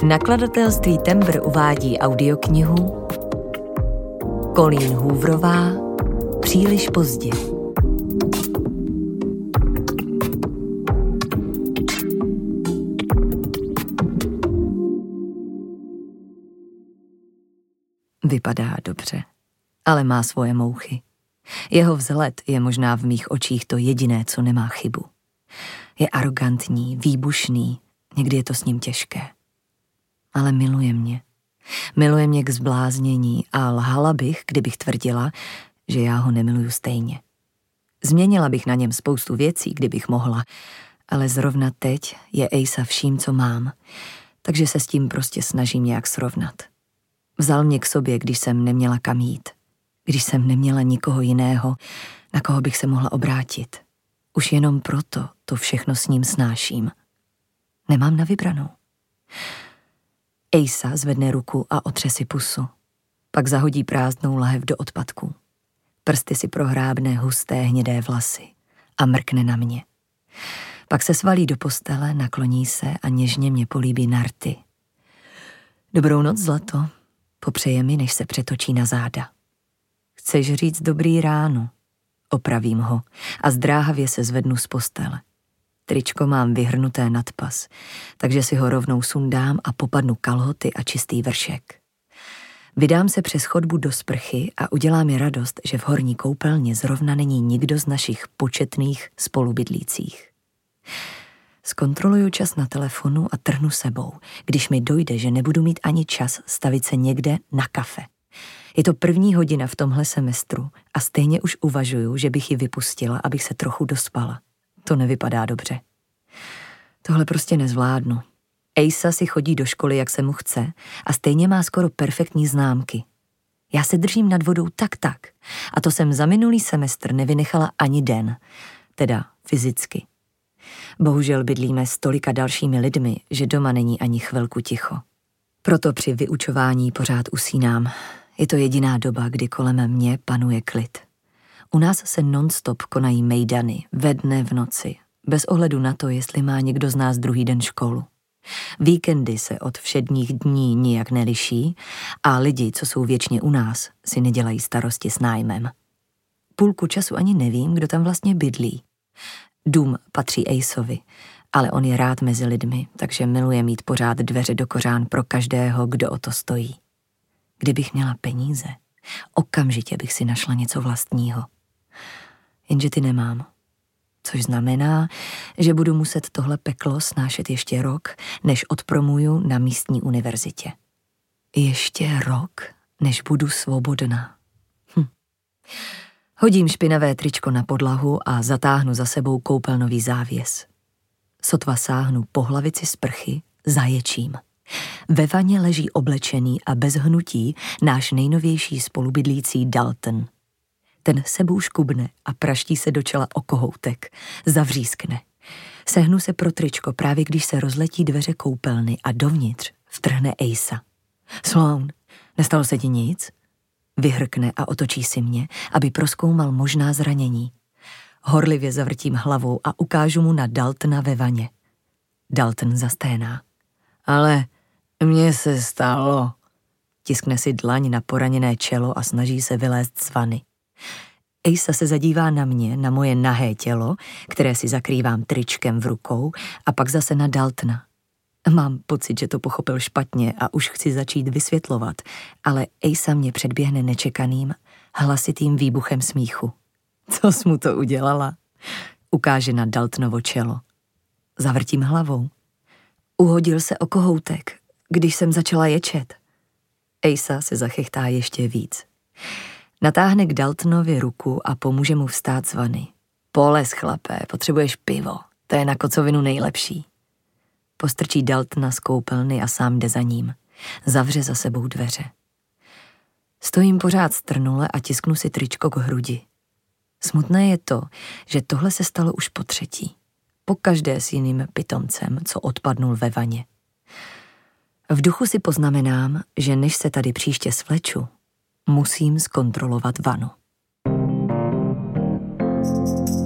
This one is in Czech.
Nakladatelství Tembr uvádí audioknihu Colleen Hooverová Příliš pozdě. Vypadá dobře, ale má svoje mouchy. Jeho vzhled je možná v mých očích to jediné, co nemá chybu. Je arrogantní, výbušný, někdy je to s ním těžké. Ale miluje mě. Miluje mě k zbláznění a lhala bych, kdybych tvrdila, že já ho nemiluju stejně. Změnila bych na něm spoustu věcí, kdybych mohla, ale zrovna teď je Asa vším, co mám, takže se s tím prostě snažím nějak srovnat. Vzal mě k sobě, když jsem neměla kam jít, když jsem neměla nikoho jiného, na koho bych se mohla obrátit. Už jenom proto to všechno s ním snáším. Nemám na vybranou. Asa zvedne ruku a otře si pusu. Pak zahodí prázdnou lahev do odpadků. Prsty si prohrábne husté hnědé vlasy a mrkne na mě. Pak se svalí do postele, nakloní se a něžně mě políbí na rty. Dobrou noc, zlato, popřeje mi, než se přetočí na záda. Chceš říct dobrý ráno? Opravím ho a zdráhavě se zvednu z postele. Tričko mám vyhrnuté nad pas, takže si ho rovnou sundám a popadnu kalhoty a čistý vršek. Vydám se přes chodbu do sprchy a udělá mi radost, že v horní koupelně zrovna není nikdo z našich početných spolubydlících. Zkontroluju čas na telefonu a trhnu sebou, když mi dojde, že nebudu mít ani čas stavit se někde na kafe. Je to první hodina v tomhle semestru a stejně už uvažuju, že bych ji vypustila, abych se trochu dospala. To nevypadá dobře. Tohle prostě nezvládnu. Asa si chodí do školy, jak se mu chce, a stejně má skoro perfektní známky. Já se držím nad vodou tak. A to jsem za minulý semestr nevynechala ani den. Teda fyzicky. Bohužel bydlíme s tolika dalšími lidmi, že doma není ani chvilku ticho. Proto při vyučování pořád usínám. Je to jediná doba, kdy kolem mě panuje klid. U nás se non-stop konají mejdany, ve dne, v noci, bez ohledu na to, jestli má někdo z nás druhý den školu. Víkendy se od všedních dní nijak neliší a lidi, co jsou věčně u nás, si nedělají starosti s nájmem. Půlku času ani nevím, kdo tam vlastně bydlí. Dům patří Asovi, ale on je rád mezi lidmi, takže miluje mít pořád dveře do kořán pro každého, kdo o to stojí. Kdybych měla peníze, okamžitě bych si našla něco vlastního. Jenže ty nemám. Což znamená, že budu muset tohle peklo snášet ještě rok, než odpromuju na místní univerzitě. Ještě rok, než budu svobodná. Hodím špinavé tričko na podlahu a zatáhnu za sebou koupelnový závěs. Sotva sáhnu po hlavici sprchy, zaječím. Ve vaně leží oblečený a bez hnutí náš nejnovější spolubydlící Dalton. Ten sebou škubne a praští se do čela o kohoutek, zavřískne. Sehnu se pro tričko právě když se rozletí dveře koupelny a dovnitř vtrhne Asa. Sloan, nestalo se ti nic? Vyhrkne a otočí si mě, aby prozkoumal možná zranění. Horlivě zavrtím hlavou a ukážu mu na Daltona ve vaně. Dalton zasténá. Ale mně se stalo. Tiskne si dlaň na poraněné čelo a snaží se vylézt z vany. Asa se zadívá na mě, na moje nahé tělo, které si zakrývám tričkem v rukou, a pak zase na Daltona. Mám pocit, že to pochopil špatně a už chci začít vysvětlovat, ale Asa mě předběhne nečekaným, hlasitým výbuchem smíchu. Co jsi mu to udělala? Ukáže na Daltonovo čelo. Zavrtím hlavou. Uhodil se o kohoutek, když jsem začala ječet. Asa se zachychtá ještě víc. Natáhne k Daltonovi ruku a pomůže mu vstát z vany. Polez, chlapé, potřebuješ pivo, to je na kocovinu nejlepší. Postrčí Daltona z koupelny a sám jde za ním. Zavře za sebou dveře. Stojím pořád strnule a tisknu si tričko k hrudi. Smutné je to, že tohle se stalo už po třetí. Pokaždé s jiným pitomcem, co odpadnul ve vaně. V duchu si poznamenám, že než se tady příště svleču, musím zkontrolovat vanu.